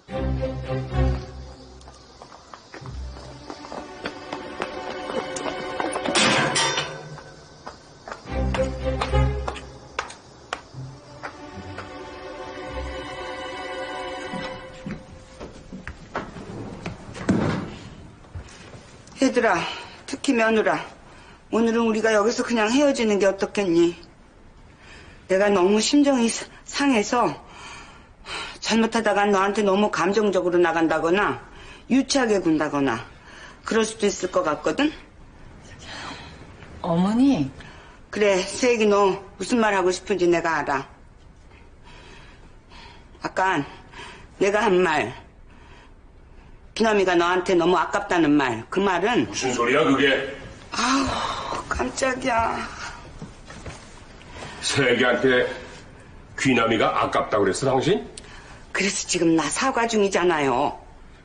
얘들아, 특히 며느라, 오늘은 우리가 여기서 그냥 헤어지는 게 어떻겠니? 내가 너무 심정이 상해서 잘못하다가 너한테 너무 감정적으로 나간다거나 유치하게 군다거나 그럴 수도 있을 것 같거든? 어머니. 그래, 세익이 너 무슨 말 하고 싶은지 내가 알아. 아까 내가 한 말, 기남이가 너한테 너무 아깝다는 말, 그 말은 무슨 소리야 그게? 아우, 깜짝이야. 세기한테 귀남이가 아깝다고 그랬어 당신? 그래서 지금 나 사과 중이잖아요.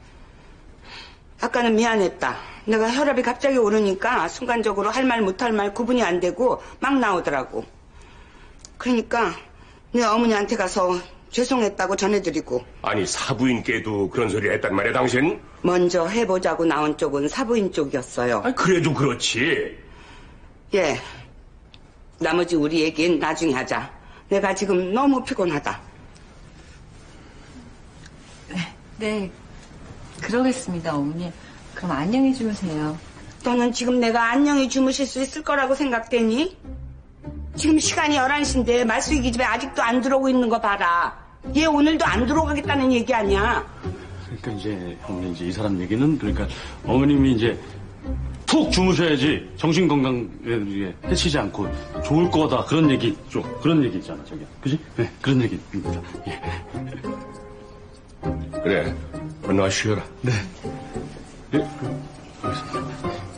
아까는 미안했다. 내가 혈압이 갑자기 오르니까 순간적으로 할 말 못할 말 구분이 안 되고 막 나오더라고. 그러니까 네 어머니한테 가서 죄송했다고 전해드리고. 아니 사부인께도 그런 소리를 했단 말이야 당신? 먼저 해보자고 나온 쪽은 사부인 쪽이었어요. 아니, 그래도 그렇지. 예. 나머지 우리 얘기는 나중에 하자. 내가 지금 너무 피곤하다. 네, 그러겠습니다, 어머니. 그럼 안녕히 주무세요. 너는 지금 내가 안녕히 주무실 수 있을 거라고 생각되니? 지금 시간이 11시인데 말수이기 집에 아직도 안 들어오고 있는 거 봐라. 얘 오늘도 안 들어가겠다는 얘기 아니야. 그러니까 이제 어머니 이제 이 사람 얘기는 그러니까 어머님이 이제 푹 주무셔야지 정신 건강에 해치지 않고 좋을 거다 그런 얘기 좀 그런 얘기 있잖아 저기 그지? 네 그런 얘기입니다. 예. 그래, 너 쉬어라. 네. 예. 알겠습니다.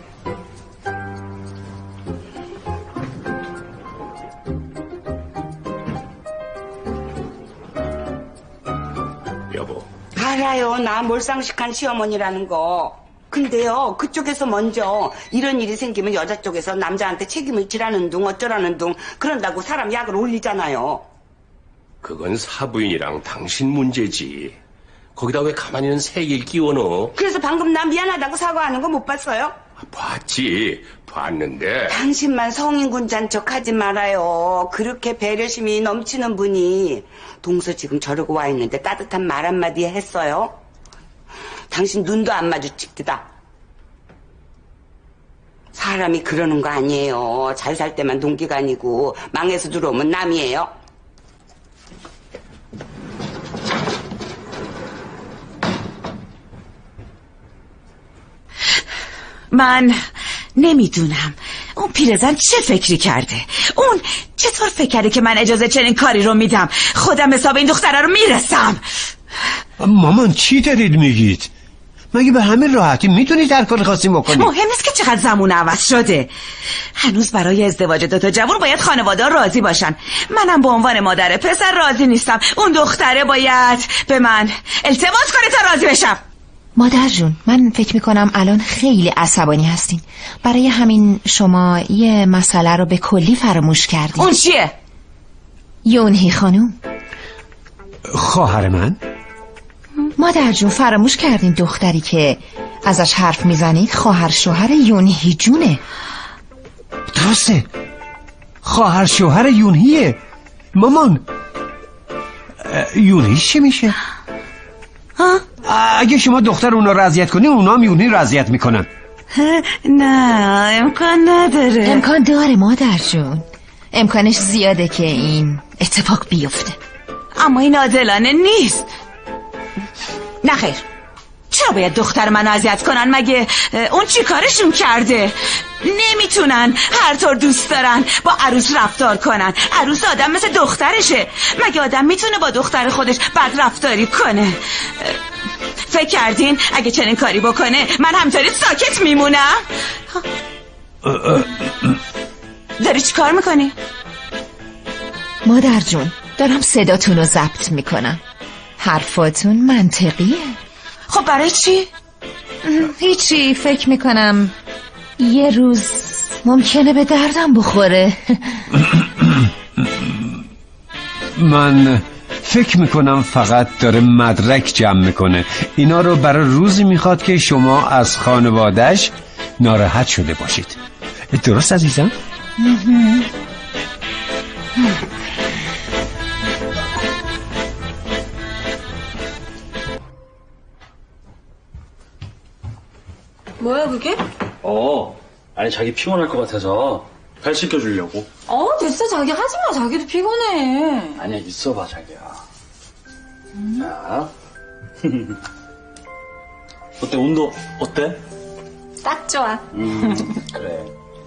여보. 알아요. 나 몰상식한 시어머니라는 거. 근데요, 그쪽에서 먼저 이런 일이 생기면 여자 쪽에서 남자한테 책임을 지라는 둥 어쩌라는 둥 그런다고 사람 약을 올리잖아요. 그건 사부인이랑 당신 문제지. 거기다 왜 가만히 있는 세기를 끼워 넣어? 그래서 방금 나 미안하다고 사과하는 거 못 봤어요? 봤지. 봤는데. 당신만 성인군잔 척하지 말아요. 그렇게 배려심이 넘치는 분이 동서 지금 저러고 와 있는데 따뜻한 말 한마디 했어요? 당신 눈도 안 마주치기다. 사람이 그러는 거 아니에요. 잘 살 때만 동기가 아니고 망해서 들어오면 남이에요. من نمیدونم اون پیرزن چه فکری کرده. اون چطور فکر کرده که من اجازه چنین کاری رو میدم؟ خودم حساب این دختره رو میرسم. مامان چی دارید میگید؟ مگه به همین راحتی میتونید هر کاری خواستیم بکنید؟ مهم نیست که چقدر زمان عوض شده. هنوز برای ازدواج دوتا جوان باید خانواده راضی باشن. منم به عنوان مادر پسر راضی نیستم. اون دختره باید به من التماس کنه تا راضی بشم. مادر جون، من فکر میکنم الان خیلی عصبانی هستین. برای همین شما یه مسئله رو به کلی فراموش کردین. اون چیه؟ یونهی خانوم. خواهر من؟ مادر جون فراموش کردین دختری که ازش حرف میزنید خواهر شوهر یونهی جونه. درسته، خواهر شوهر یونهیه. مامان یونهی چی میشه؟ ها؟ اگه شما دختر اونا رو اذیت کنی اونا هم یونهی رو اذیت میکنن. نه امکان نداره. امکان داره مادر جون، امکانش زیاده که این اتفاق بیفته. اما این عادلانه نیست. نه خیر، چرا باید دختر من اذیت کنن؟ مگه اون چی کارشون کرده؟ نمیتونن هر طور دوست دارن با عروس رفتار کنن. عروس آدم مثل دخترشه. مگه آدم میتونه با دختر خودش بد رفتاری کنه؟ فکر کردین اگه چنین کاری بکنه من همطوری ساکت میمونم؟ داری چی کار میکنی؟ مادر جون دارم صداتون رو ضبط میکنم. حرفاتون منطقیه. خب برای چی؟ هیچی، فکر میکنم یه روز ممکنه به دردم بخوره. من فکر میکنم فقط داره مدرک جمع میکنه. اینا رو برای روزی میخواد که شما از خانوادهش ناراحت شده باشید. درست عزیزم؟ 뭐야 그게? 아니 자기 피곤할 것 같아서 발 씻겨주려고. 됐어 자기 하지마. 자기도 피곤해. 아니야 있어봐 자기야. 자. 어때 온도 어때? 딱 좋아. 그래.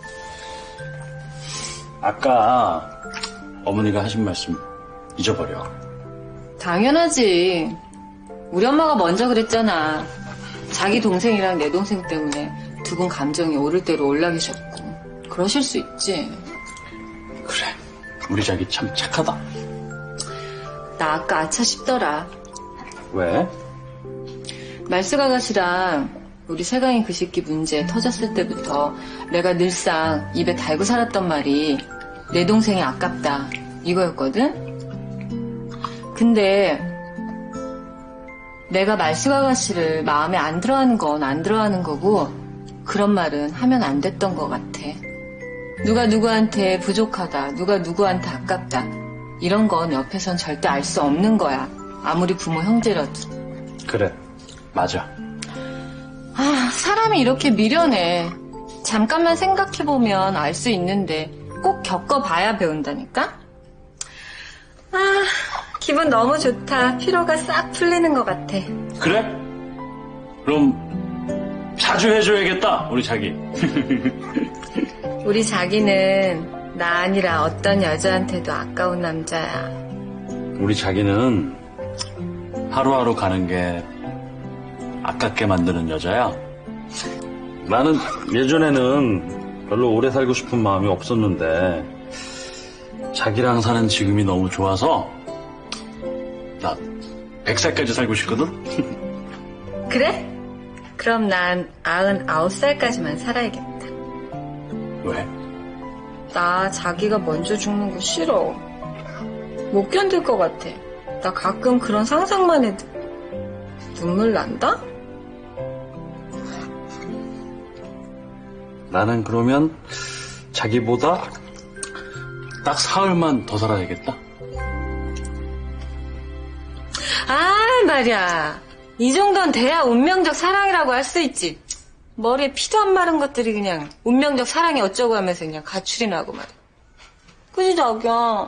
아까 어머니가 하신 말씀 잊어버려. 당연하지. 우리 엄마가 먼저 그랬잖아. 자기 동생이랑 내 동생 때문에 두 분 감정이 오를 대로 올라계셨고 그러실 수 있지. 그래. 우리 자기 참 착하다. 나 아까 아차 싶더라. 왜? 말숙 아가씨랑 우리 세강이 그 새끼 문제 터졌을 때부터 내가 늘상 입에 달고 살았던 말이 내 동생이 아깝다 이거였거든. 근데 내가 말숙 아가씨를 마음에 안 들어하는 건 안 들어하는 거고 그런 말은 하면 안 됐던 것 같아. 누가 누구한테 부족하다, 누가 누구한테 아깝다 이런 건 옆에선 절대 알 수 없는 거야. 아무리 부모 형제라도. 그래. 맞아. 사람이 이렇게 미련해. 잠깐만 생각해보면 알 수 있는데 꼭 겪어봐야 배운다니까? 기분 너무 좋다. 피로가 싹 풀리는 것 같아. 그래? 그럼 자주 해줘야겠다 우리 자기. 우리 자기는 나 아니라 어떤 여자한테도 아까운 남자야. 우리 자기는 하루하루 가는 게 아깝게 만드는 여자야. 나는 예전에는 별로 오래 살고 싶은 마음이 없었는데 자기랑 사는 지금이 너무 좋아서 나 100살까지 살고 싶거든? 그래? 그럼 난 99살까지만 살아야겠다. 왜? 나 자기가 먼저 죽는 거 싫어. 못 견딜 것 같아. 나 가끔 그런 상상만 해도 눈물 난다? 나는 그러면 자기보다 딱 사흘만 더 살아야겠다. 말이야. 이 정도는 돼야 운명적 사랑이라고 할 수 있지. 머리에 피도 안 마른 것들이 그냥 운명적 사랑이 어쩌고 하면서 그냥 가출이나 하고 말이야. 그지 자기야?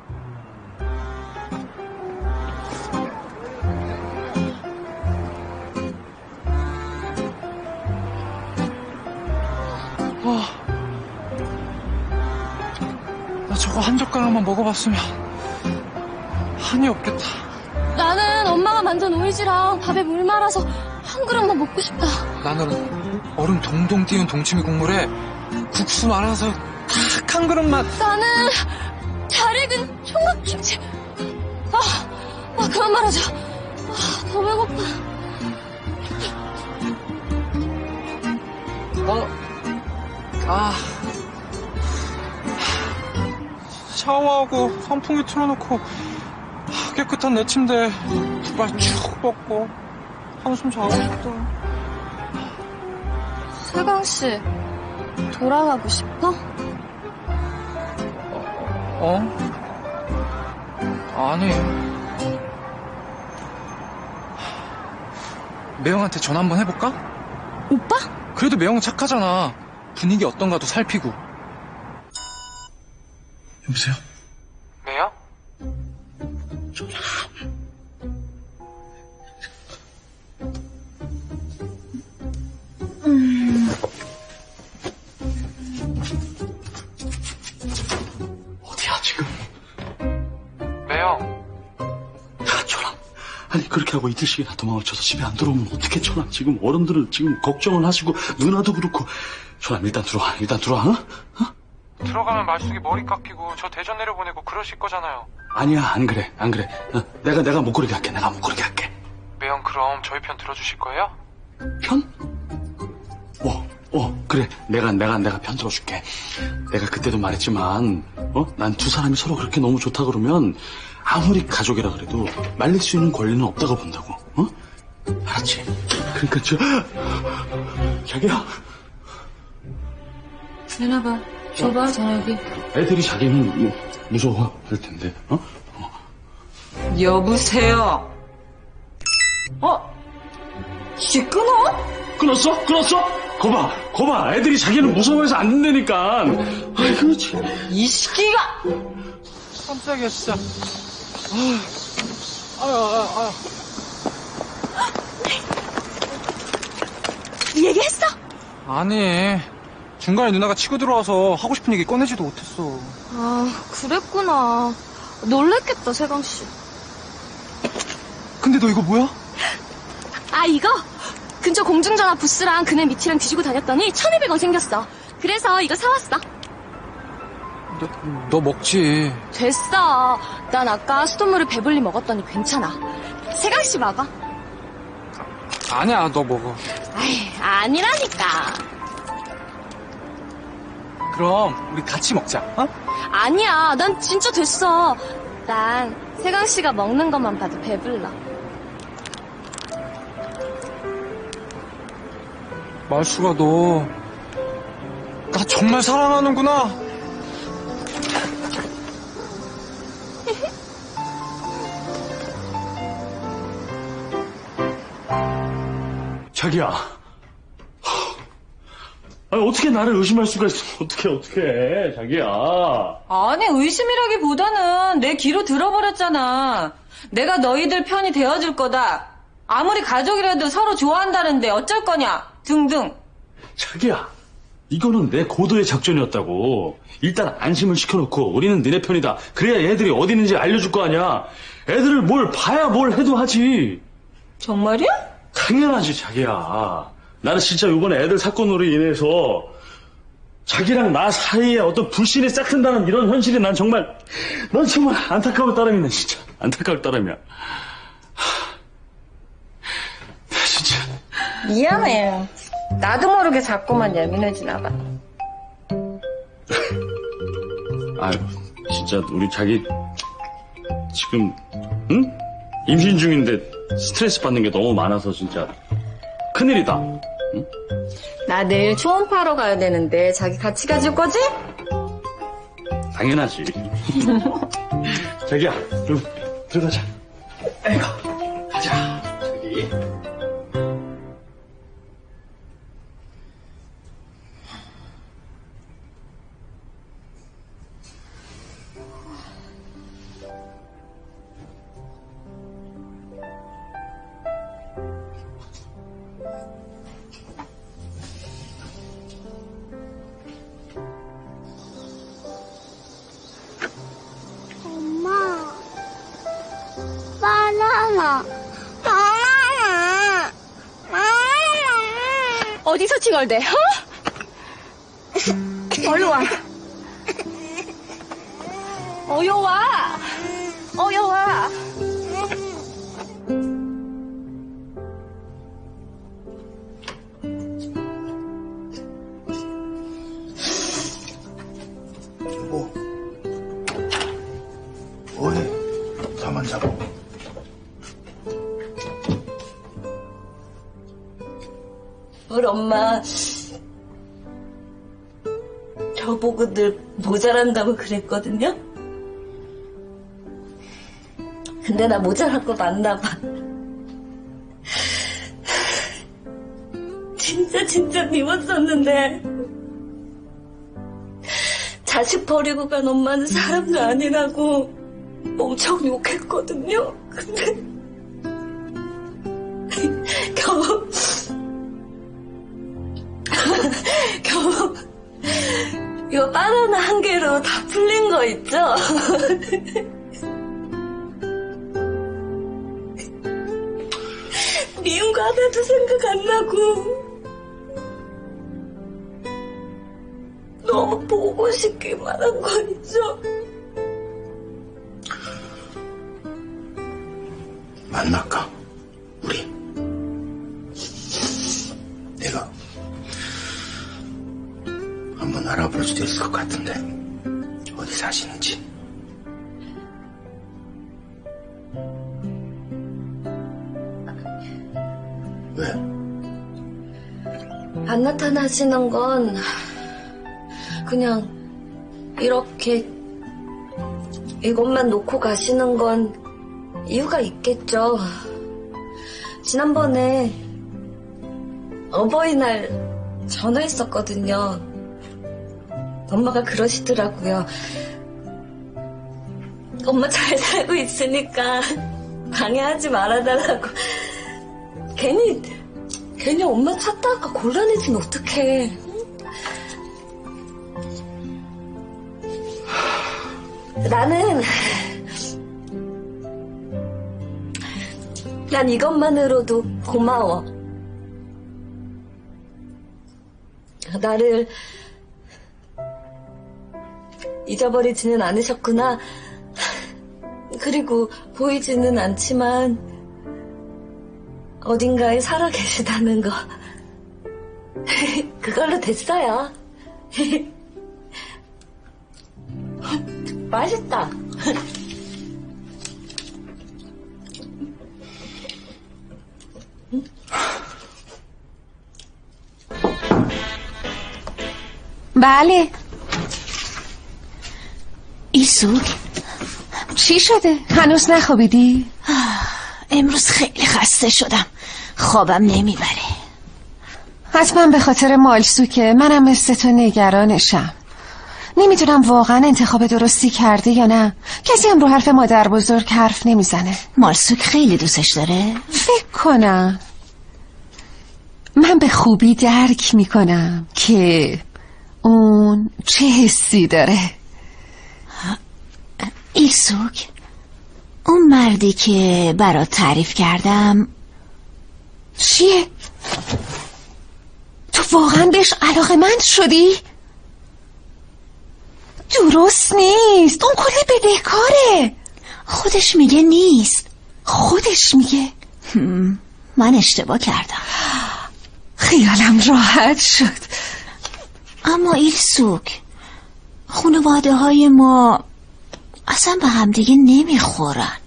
나 저거 한 젓가락만 먹어봤으면 한이 없겠다. 나는 엄마가 만든 오이지랑 밥에 물 말아서 한 그릇만 먹고 싶다. 나는 얼음 동동 띄운 동치미 국물에 국수 말아서 딱 한 그릇만. 나는 잘 익은 총각김치. 그만 말하자. 더 배고파. 샤워하고 선풍기 틀어놓고 깨끗한 내 침대에 두발 쭉 뻗고 한숨 자고 싶다. 세강씨, 돌아가고 싶어? 아니. 매형한테 전화 한번 해볼까? 오빠? 그래도 매형은 착하잖아. 분위기 어떤가도 살피고. 여보세요? 매형? 어디야 지금? 매형. 야 천암. 아니 그렇게 하고 이틀씩이나 도망을 쳐서 집에 안 들어오면 어떡해 천암. 지금 어른들은 지금 걱정을 하시고 누나도 그렇고. 천암 일단 들어와. 어? 들어가면 말숙이 머리 깎이고 저 대전 내려보내고 그러실 거잖아요. 아니야 안 그래. 내가 못 고르게 할게. 매형 그럼 저희 편 들어주실 거예요? 편? 그래. 그래, 내가 편들어 줄게. 내가 그때도 말했지만, 난 두 사람이 서로 그렇게 너무 좋다 그러면 아무리 가족이라 그래도 말릴 수 있는 권리는 없다고 본다고. 알았지? 그러니까 자기야. 내놔봐. 줘봐, 전화기. 애들이 자기는 무서워할 텐데. 여보세요. 이제 끊어? 끊었어? 거봐. 애들이 자기는 무서워해서 안 된다니까. 아이고, 참. 이 시기가! 깜짝이야, 진짜. 얘기했어? 아니, 중간에 누나가 치고 들어와서 하고 싶은 얘기 꺼내지도 못했어. 아, 그랬구나. 놀랬겠다, 세강씨. 근데 너 이거 뭐야? 아, 이거? 근처 공중전화 부스랑 그네 밑이랑 뒤지고 다녔더니 1,200원 생겼어. 그래서 이거 사왔어. 너 먹지. 됐어. 난 아까 수돗물을 배불리 먹었더니 괜찮아. 세강씨 먹어. 아니야, 너 먹어. 아이, 아니라니까. 그럼 우리 같이 먹자, 아니야, 난 진짜 됐어. 난 세강씨가 먹는 것만 봐도 배불러. 말수가 너 나 정말 사랑하는구나. 자기야. 아니, 어떻게 나를 의심할 수가 있어? 어떻게, 자기야. 아니, 의심이라기보다는 내 귀로 들어버렸잖아. 내가 너희들 편이 되어줄 거다. 아무리 가족이라도 서로 좋아한다는데 어쩔 거냐. 등등. 자기야, 이거는 내 고도의 작전이었다고. 일단 안심을 시켜놓고 우리는 너네 편이다. 그래야 애들이 어디 있는지 알려줄 거 아니야. 애들을 뭘 봐야 뭘 해도 하지. 정말이야? 당연하지, 자기야. 나는 진짜 이번에 애들 사건으로 인해서 자기랑 나 사이에 어떤 불신이 싹 튼다는 이런 현실이 난 정말 안타까울 따름이네. 진짜 안타까울 따름이야. 진짜 미안해. 나도 모르게 자꾸만 예민해지나 봐. 아유, 진짜 우리 자기 지금 임신 중인데 스트레스 받는 게 너무 많아서 진짜 큰일이다. 응? 나 내일 초음파하러 가야 되는데 자기 같이 가줄 거지? 당연하지. 자기야, 그럼 들어가자. 아이고, 가자. 자기. 어디서 칭얼대, 얼른 와. 어여 와. 여보, 뭐해? 잠 안 자고. 우리 엄마 저보고 늘 모자란다고 그랬거든요. 근데 나 모자랄 거 맞나 봐. 진짜 미웠었는데 자식 버리고 간 엄마는 사람도 아니라고 엄청 욕했거든요. 근데 겨우 이거 바나나 한 개로 다 풀린 거 있죠? 미운 거 하나도 생각 안 나고 너무 보고 싶기만 한 거 있죠? 만날까? 우리. 있을 것 같은데 어디 사시는지. 왜? 안 나타나시는 건 그냥 이렇게 이것만 놓고 가시는 건 이유가 있겠죠. 지난번에 어버이날 전화했었거든요. 엄마가 그러시더라고요. 엄마 잘 살고 있으니까 방해하지 말아달라고. 괜히 엄마 찾다가 곤란해지면 어떡해. 난 이것만으로도 고마워. 나를 잊어버리지는 않으셨구나. 그리고 보이지는 않지만 어딘가에 살아계시다는 거. 그걸로 됐어요. 맛있다. بله. ایسوک چی شده؟ هنوز نخوابیدی؟ امروز خیلی خسته شدم. خوابم نمیبره. حتما به خاطر مالسوکه. منم مثل تو نگرانشم. نمیدونم واقعا انتخاب درستی کرده یا نه. کسی هم رو حرف مادر بزرگ حرف نمیزنه. مالسوک خیلی دوستش داره؟ فکر کنم. من به خوبی درک میکنم که اون چه حسی داره. ایلسوک، اون مردی که برات تعریف کردم چیه؟ تو واقعا بهش علاقه‌مند شدی؟ درست نیست. اون کلی بدهکاره. خودش میگه نیست. خودش میگه؟ من اشتباه کردم. خیالم راحت شد. اما ایلسوک، خانواده های ما اصلا به همدیگه نمیخورن.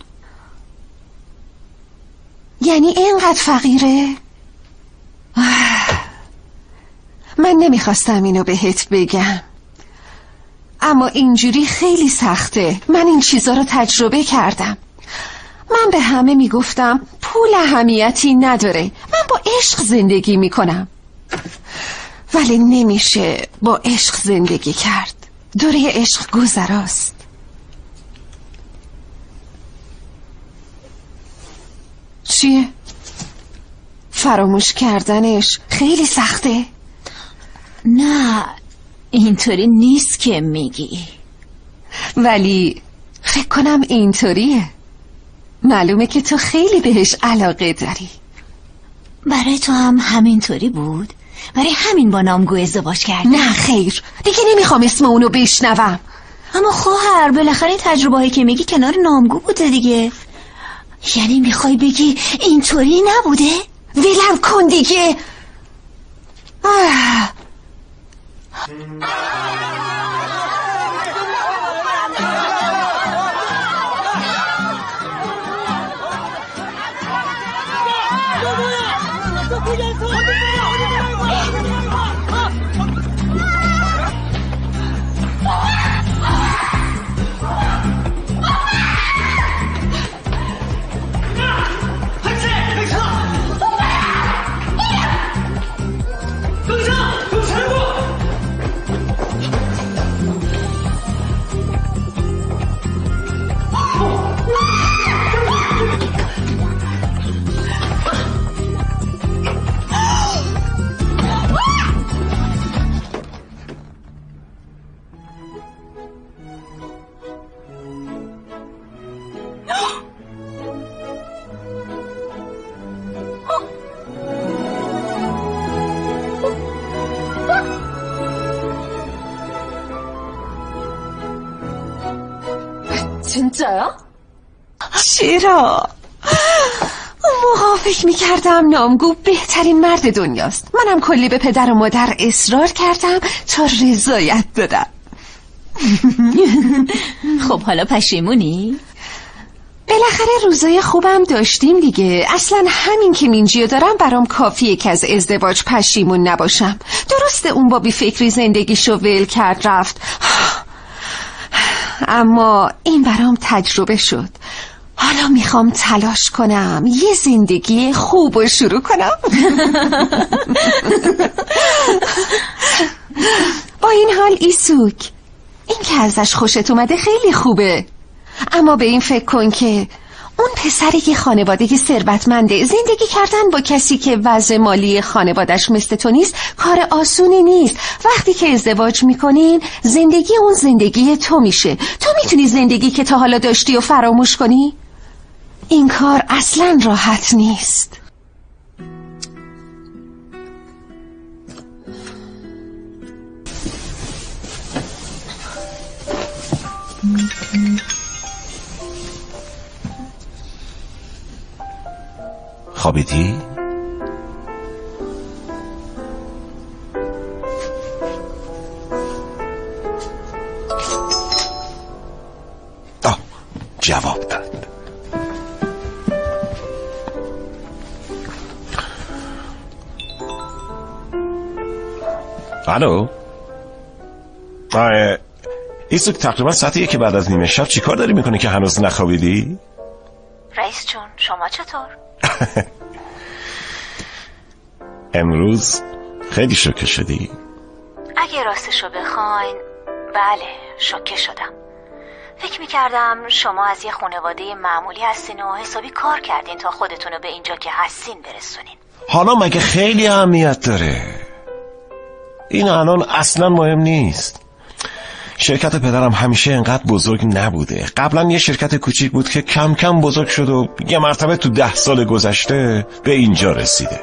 یعنی اینقدر فقیره؟ من نمیخواستم اینو بهت بگم، اما اینجوری خیلی سخته. من این چیزا رو تجربه کردم. من به همه میگفتم پول اهمیتی نداره، من با عشق زندگی میکنم. ولی نمیشه با عشق زندگی کرد. دوره عشق گذراست. چیه؟ فراموش کردنش خیلی سخته؟ نه، اینطوری نیست که میگی. ولی فکر کنم اینطوریه. معلومه که تو خیلی بهش علاقه داری. برای تو هم همینطوری بود؟ برای همین با نامگو ازدواج کردی؟ نه خیر، دیگه نمیخوام اسم اونو بشنوم. اما خواهر، بالاخره تجربه هایی که میگی کنار نامگو بوده دیگه. یعنی میخوای بگی اینطوری نبوده؟ ولم کن دیگه. 진짜야? چرا؟ اون موقع فکر میکردم نامگو بهترین مرد دنیاست. منم کلی به پدر و مادر اصرار کردم تا رضایت بدم. خب حالا پشیمونی؟ بالاخره روزای خوبم داشتیم دیگه. اصلا همین که مینجیو دارم برام کافیه که از ازدواج پشیمون نباشم. درسته اون با بیفکری زندگیشو ول کرد رفت، اما این برام تجربه شد. حالا میخوام تلاش کنم یه زندگی خوب رو شروع کنم. با این حال ایسوک، این که ازش خوشت اومده خیلی خوبه، اما به این فکر کن که اون پسر یه خانواده ثروتمنده. زندگی کردن با کسی که وضع مالی خانوادش مثل تو نیست کار آسونی نیست. وقتی که ازدواج میکنین زندگی اون زندگی تو میشه. تو میتونی زندگی که تا حالا داشتی و فراموش کنی؟ این کار اصلا راحت نیست. خوابیدی؟ جواب داد. الو. ایسوک، تقریبا ساعت 1 بعد از نیمه شب چی کار داری میکنی که هنوز نخوابیدی؟ رئیس جون شما چطور؟ امروز خیلی شوکه شدی؟ اگه راستشو بخواین بله شوکه شدم. فکر میکردم شما از یه خانواده معمولی هستین و حسابی کار کردین تا خودتونو به اینجا که هستین برسونین. حالا مگه خیلی اهمیت داره؟ این الان اصلا مهم نیست. شرکت پدرم همیشه انقدر بزرگ نبوده. قبلا یه شرکت کوچیک بود که کم کم بزرگ شد و یه مرتبه تو 10 سال گذشته به اینجا رسیده.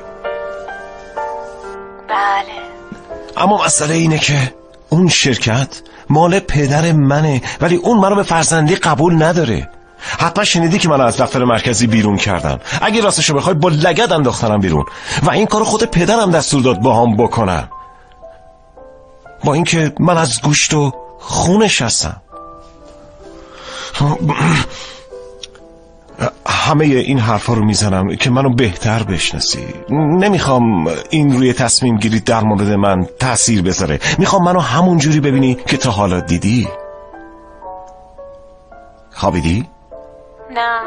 بله. اما مسئله اینه که اون شرکت مال پدر منه، ولی اون منو به فرزندی قبول نداره. حتما شنیدی که منو از دفتر مرکزی بیرون کردن. اگه راستشو بخوای با لگد انداختنم بیرون و این کارو خود پدرم دستور داد باهام بکنم، با اینکه من از گوشت و خونش هستم. همه این حرفا رو میزنم که منو بهتر بشناسی. نمیخوام این روی تصمیم گیری در مورد من تأثیر بذاره. میخوام منو همون جوری ببینی که تا حالا دیدی. خوابیدی؟ نه.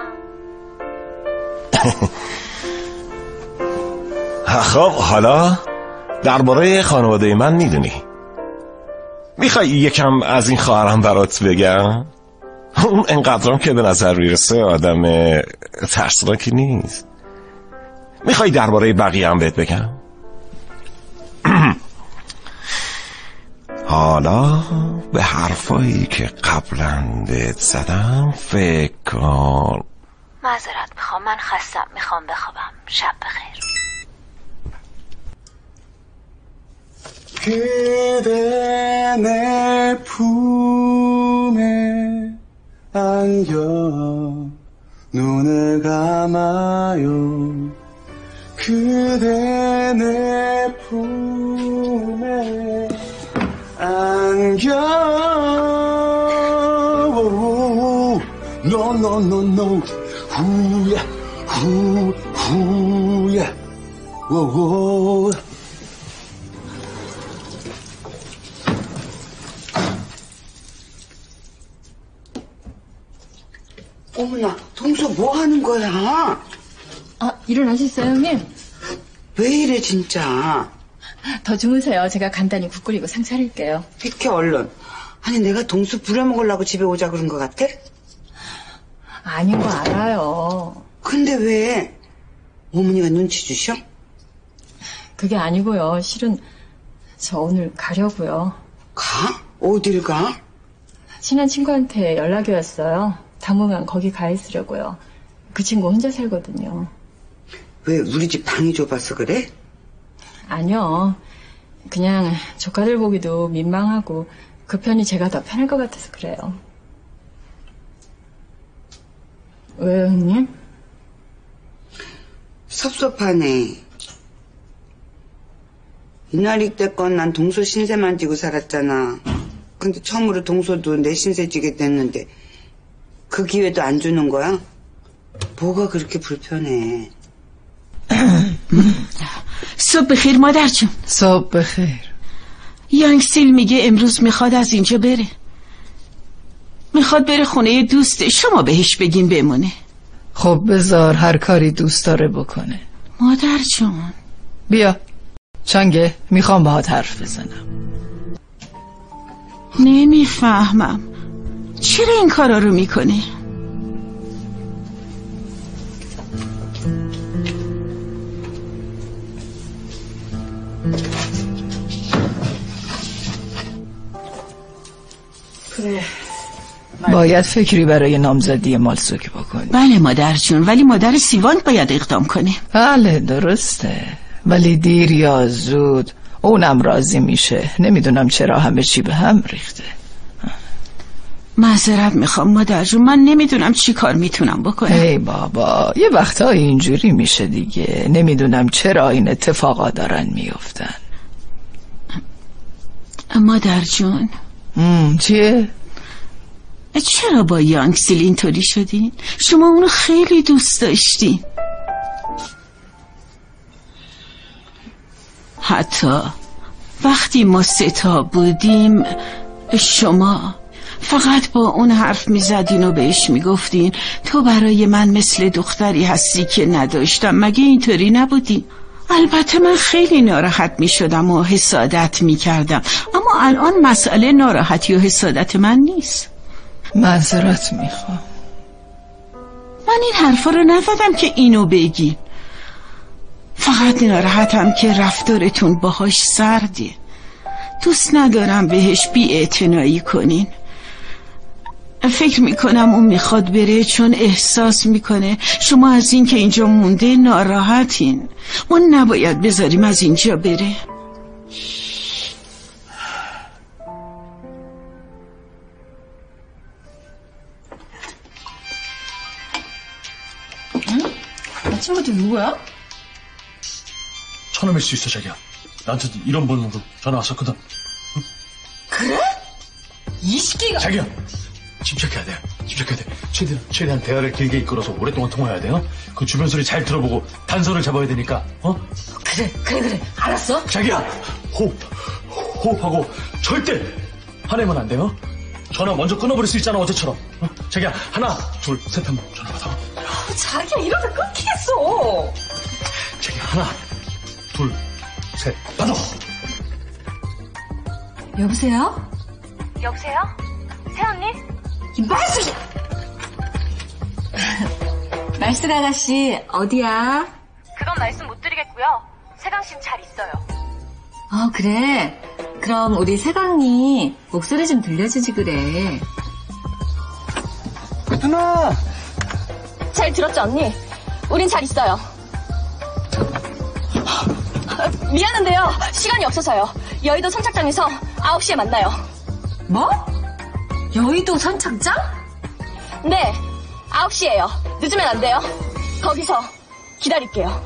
خب حالا درباره خانواده من میدونی. میخوای یکم از این خواهرم برات بگم؟ اون انقدرم که به نظر میرسه آدم ترسناکی نیست. میخوای درباره بقیه هم بهت بگم؟ حالا به حرفایی که قبلا بهت زدم فکر کن. معذرت میخوام، من خستم، میخوام بخوابم. شب بخیر. 그대 내 품에 안겨 눈을 감아요. 그대 내 품에 안겨. No no no no. 후야 후 후야. 오. 어머나, 동서 뭐 하는 거야? 아, 일어나셨어요, 형님? 왜 이래, 진짜? 더 주무세요. 제가 간단히 국 끓이고 상 차릴게요. 비켜, 얼른. 아니, 내가 동수 부려먹으려고 집에 오자 그런 것 같아? 아닌 거 알아요. 근데 왜? 어머니가 눈치 주셔? 그게 아니고요. 실은 저 오늘 가려고요. 가? 어딜 가? 친한 친구한테 연락이 왔어요. 당분간 거기 가 있으려고요. 그 친구 혼자 살거든요. 왜 우리 집 방이 좁아서 그래? 아니요. 그냥 조카들 보기도 민망하고 그 편이 제가 더 편할 것 같아서 그래요. 왜요, 형님? 섭섭하네. 이날이 때건 난 동서 신세만 지고 살았잖아. 근데 처음으로 동서도 내 신세지게 됐는데 그 기회도 안 주는 거야? 뭐가 그렇게 불편해? صبح بخیر مادر جون. صبح بخیر. یانگسیل میگه امروز میخواد از اینجا بره. میخواد بره خونه دوسته. شما بهش بگین بمونه. خب بذار هر کاری دوست داره بکنه. مادر جون بیا چنگه میخوام باهات حرف بزنم. نمیفهمم چرا این کارا رو میکنه؟ باید فکری برای نامزدی مالسوک بکنی. بله مادر جون، ولی مادر سیوان باید اقدام کنه. بله درسته، ولی دیر یا زود اونم راضی میشه. نمیدونم چرا همه چی به هم ریخته. معذرت میخوام مادر جون، من نمیدونم چی کار میتونم بکنم. ای بابا یه وقتا اینجوری میشه دیگه. نمیدونم چرا این اتفاقا دارن میافتن. مادر جون چیه؟ چرا با یانگسیل اینطوری شدین؟ شما اونو خیلی دوست داشتین. حتی وقتی ما 3 بودیم شما فقط با اون حرف میزدین و بهش میگفتین تو برای من مثل دختری هستی که نداشتم. مگه اینطوری نبودی؟ البته من خیلی ناراحت میشدم و حسادت میکردم، اما الان مسئله ناراحتی و حسادت من نیست. معذرت میخوام. من این حرفا رو نزدم که اینو بگی. فقط ناراحتم که رفتارتون باهاش سرده. دوست ندارم بهش بی‌اعتنایی کنین. فکر میکنم اون میخواد بره چون احساس میکنه شما از این که اینجا مونده ناراحتین. ما نباید بذاریم از اینجا بره. 친구들 누구야? 천원일 수 있어 자기야. 나한테도 이런 번호로 전화 왔었거든. 응? 그래? 이 시끼가 자기야 집착해야 돼. 집착해야 돼. 최대한 대화를 길게 이끌어서 오랫동안 통화해야 돼요. 그 주변 소리 잘 들어보고 단서를 잡아야 되니까. 그래 알았어. 자기야 호흡하고 절대 화내면 안 돼요. 전화 먼저 끊어버릴 수 있잖아 어제처럼. 자기야 하나 둘 셋 하면 전화 받아. 자기야 이러다 끊기겠어. 자기야 하나 둘 셋 받아. 여보세요? 여보세요? 새언니? 말숙이! 말숙 아가씨 어디야? 그건 말씀 못 드리겠고요. 세강씨는 잘 있어요. 그래. 그럼 우리 세강이 목소리 좀 들려주지 그래. 누나! 잘 들었죠 언니? 우린 잘 있어요. 미안한데요. 시간이 없어서요. 여의도 선착장에서 9시에 만나요. 뭐? 여의도 선착장? 네, 9시예요. 늦으면 안 돼요. 거기서 기다릴게요.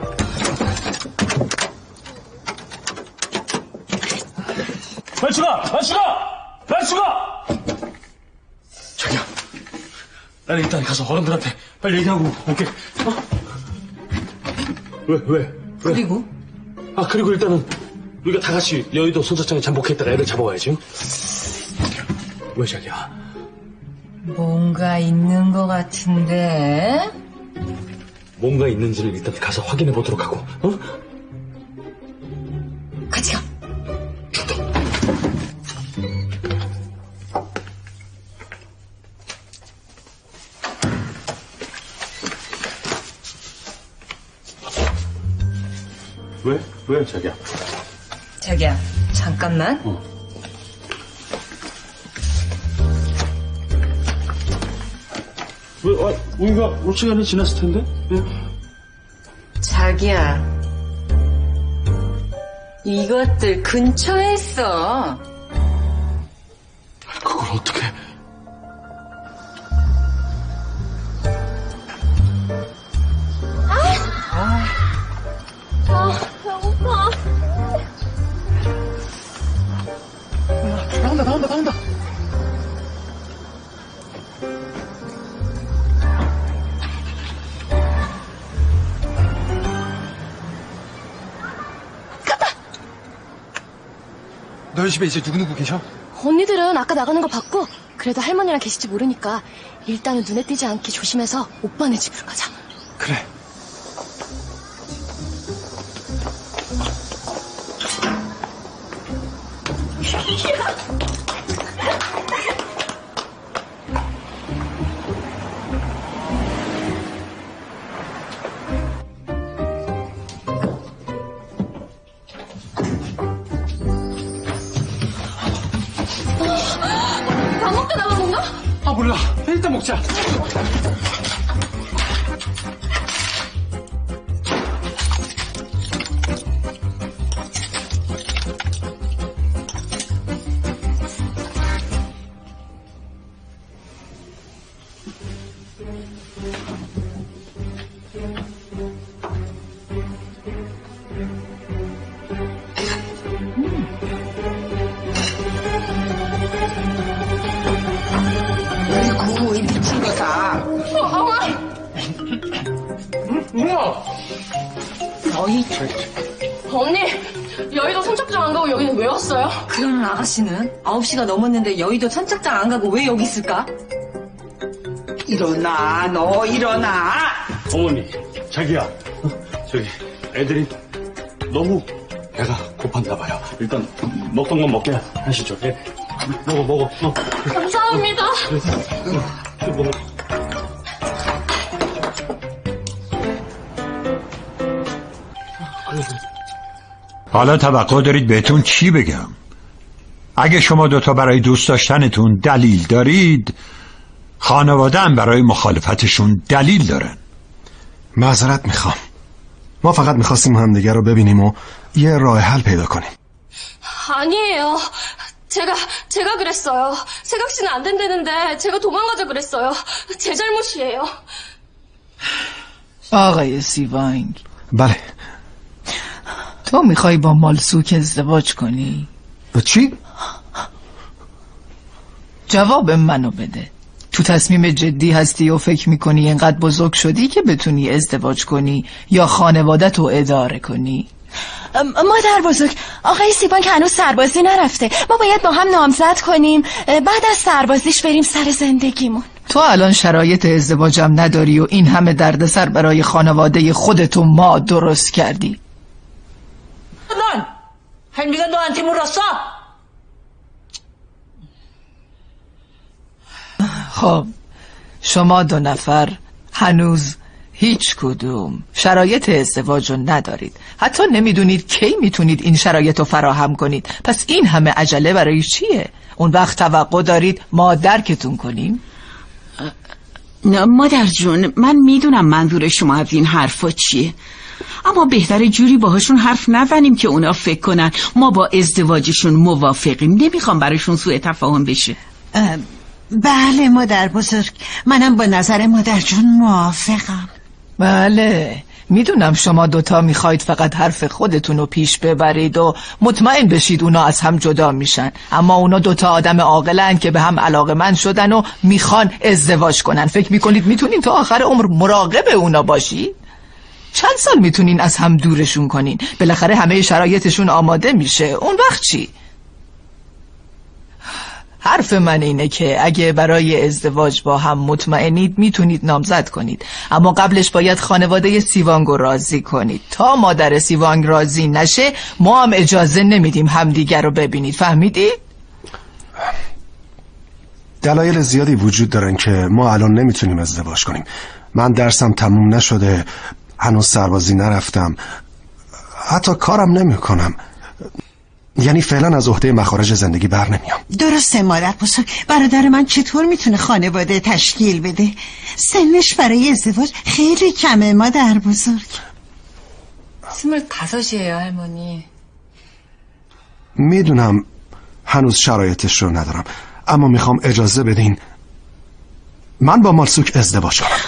말수가! 자기야, 나는 일단 가서 어른들한테 빨리 얘기하고 올게. 왜? 그리고? 그리고 일단은 우리가 다 같이 여의도 선착장에 잠복했다가 애를 잡아와야지. 왜 자기야? 뭔가 있는 것 같은데? 뭔가 있는지를 일단 가서 확인해 보도록 하고, 같이 가. 좋다. 왜 자기야? 자기야, 잠깐만. 왜? 우리가 올 시간이 지났을 텐데? 자기야, 이것들 근처에 있어. 그걸 어떻게? 배고파. 나온다. 너희 집에 이제 누구 계셔? 언니들은 아까 나가는 거 봤고 그래도 할머니랑 계실지 모르니까 일단은 눈에 띄지 않게 조심해서 오빠네 집으로 가자. 그래. 밥 먹다 나간 건가? 아 몰라. 일단 먹자. 아이고, 이 미친 거다. 어머! 뭐야? 너희 언니, 여의도 선착장 안 가고 여기는 왜 왔어요? 그러는 아가씨는 9시가 넘었는데 여의도 선착장 안 가고 왜 여기 있을까? 일어나, 너 일어나. 어머니, 자기야. 저기 애들이 너무 배가 고팠나 봐요. 일단 먹던 건 먹게 하시죠. 예. 먹어. 감사합니다. 먹어. حالا توقع دارید بهتون چی بگم؟ اگه شما دوتا برای دوست داشتنتون دلیل دارید، خانواده هم برای مخالفتشون دلیل دارن. معذرت میخوام. ما فقط میخواستیم همدیگه رو ببینیم و یه راه حل پیدا کنیم. 아니에요. 제가 그랬어요. 세각 씨는 안 된다는데 제가 도망가자 그랬어요. 제 잘못이에요. آقای سیوانگ، بله. تو میخوای با مالسوک ازدواج کنی؟ چی؟ جواب منو بده. تو تصمیم جدی هستی و فکر میکنی اینقدر بزرگ شدی که بتونی ازدواج کنی یا خانوادت رو اداره کنی؟ مادر بزرگ، آقای سیبان که هنوز سربازی نرفته. ما باید با هم نامزد کنیم، بعد از سربازیش بریم سر زندگیمون. تو الان شرایط ازدواجم نداری و این همه دردسر برای خانواده خودتو ما درست کردی. 넌 할미가 너한테 물었어? خب شما دو نفر هنوز هیچ کدوم شرایط ازدواج رو ندارید. حتی نمیدونید کی میتونید این شرایط رو فراهم کنید. پس این همه عجله برای چیه؟ اون وقت توقع دارید ما درکتون کنیم؟ مادر جون، من میدونم منظور شما از این حرفا چیه، اما بهتره جوری باهاشون حرف نزنیم که اونا فکر کنن ما با ازدواجشون موافقیم. نمیخوام براشون سوء تفاهم بشه. بله مادر بزرگ، منم با نظر مادر جون موافقم. بله، میدونم شما دوتا میخواید فقط حرف خودتون رو پیش ببرید و مطمئن بشید اونا از هم جدا میشن، اما اونا دوتا آدم عاقلن که به هم علاقه‌مند شدن و میخوان ازدواج کنن. فکر میکنید میتونین تا آخر عمر مراقب اونا باشید؟ چند سال میتونین از هم دورشون کنین؟ بالاخره همه شرایطشون آماده میشه، اون وقت چی؟ حرف من اینه که اگه برای ازدواج با هم مطمئنید میتونید نامزد کنید، اما قبلش باید خانواده سیوانگ رو راضی کنید. تا مادر سیوانگ راضی نشه ما هم اجازه نمیدیم همدیگر رو ببینید. فهمیدید؟ دلایل زیادی وجود دارن که ما الان نمیتونیم ازدواج کنیم. من درسم تموم نشده، هنوز سربازی نرفتم، حتی کارم نمیکنم. یعنی فعلا از عهده مخارج زندگی بر نمیام. درسته مادر بزرگ، برادر من چطور میتونه خانواده تشکیل بده؟ سنش برای ازدواج خیلی کمه مادر بزرگ. 25이에요 할머니. میدونم هنوز شرایطش رو ندارم، اما میخوام اجازه بدین من با مالسوک ازدواج کنم.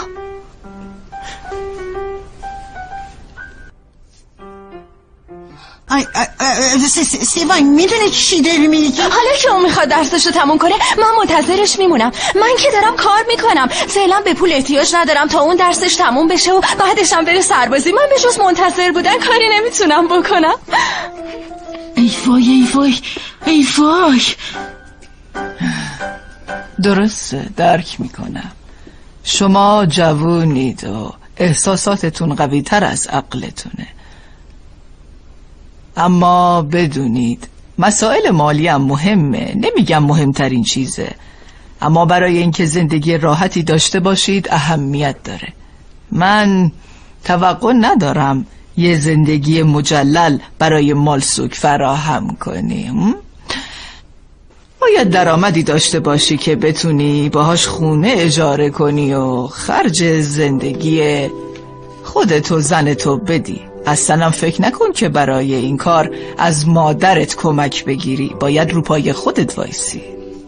سیوانگ میدونه چی داری میگی؟ حالا که اون میخواد درسشو تموم کنه من منتظرش میمونم. من که دارم کار میکنم، فعلا به پول احتیاج ندارم تا اون درسش تموم بشه و بعدش هم بره سربازی. من به جز منتظر بودن کاری نمیتونم بکنم. وای ای وای ای وای. درسته، درک میکنم. شما جوونید و احساساتتون قوی تر از عقلتونه، اما بدونید مسائل مالی هم مهمه. نمیگم مهمترین چیزه، اما برای اینکه زندگی راحتی داشته باشید اهمیت داره. من توقع ندارم یه زندگی مجلل برای مالسوک فراهم کنی. باید درآمدی داشته باشی که بتونی باهاش خونه اجاره کنی و خرج زندگی خودت و زنتو بدی. اصلا فکر نکن که برای این کار از مادرت کمک بگیری. باید رو پای خودت وایسی.